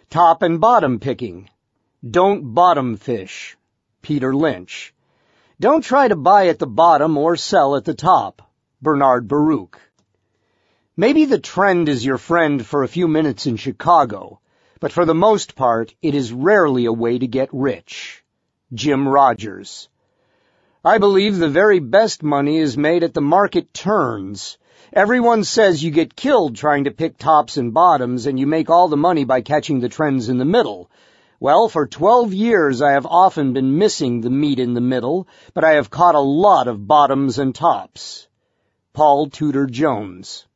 Top and bottom picking. Don't bottom fish. Peter Lynch. Don't try to buy at the bottom or sell at the top. Bernard Baruch. Maybe the trend is your friend for a few minutes in Chicago, but for the most part, it is rarely a way to get rich. Jim Rogers. I believe the very best money is made at the market turns. Everyone says you get killed trying to pick tops and bottoms, and you make all the money by catching the trends in the middle. Well, for 12 years I have often been missing the meat in the middle, but I have caught a lot of bottoms and tops. Paul Tudor Jones.